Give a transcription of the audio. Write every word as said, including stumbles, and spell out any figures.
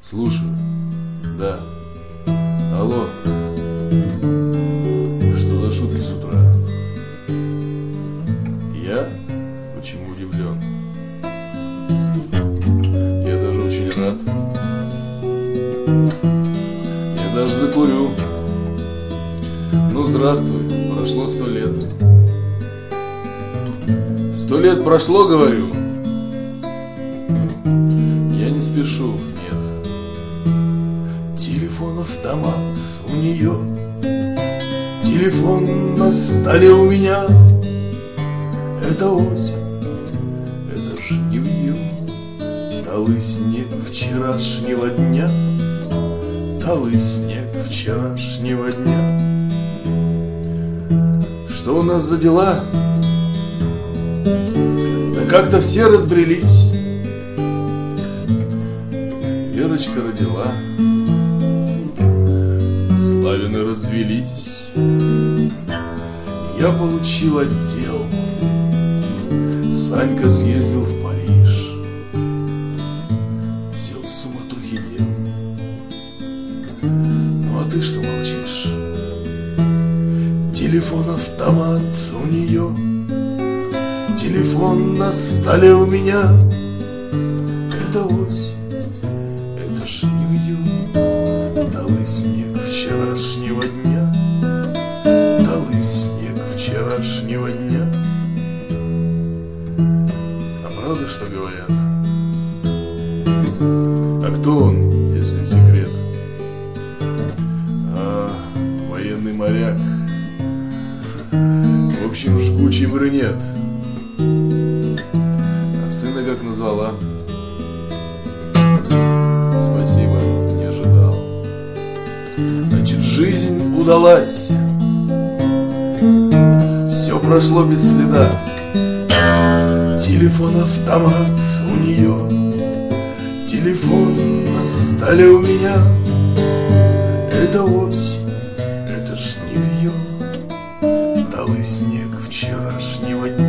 Слушаю. Да. Алло. Что за шутки с утра? Я? Почему удивлен? Я даже очень рад. Я даже закурю. Ну, здравствуй. Прошло сто лет. Сто лет прошло, говорю. Я не спешу, нет. Телефон-автомат у нее, телефон на столе у меня. Это осень, это жнивье, талый снег вчерашнего дня, талый снег вчерашнего дня. Что у нас за дела? Да как-то все разбрелись. Верочка родила, Славины развелись. Я получил отдел, Санька съездил в Париж. Все в суматохе дел. Ну а ты что молчишь? Телефон-автомат у нее, телефон на столе у меня. Это осень, это жнивье, талый снег вчерашнего дня, талый снег вчерашнего дня. А правда, что говорят? А кто он, если не секрет? А, военный моряк. В общем, жгучий брюнет. А сына как назвала? Спасибо, не ожидал. Значит, жизнь удалась. Все прошло без следа. Телефон-автомат у нее, телефон на столе у меня. Это осень, это жнивье, талый снег вчерашнего дня.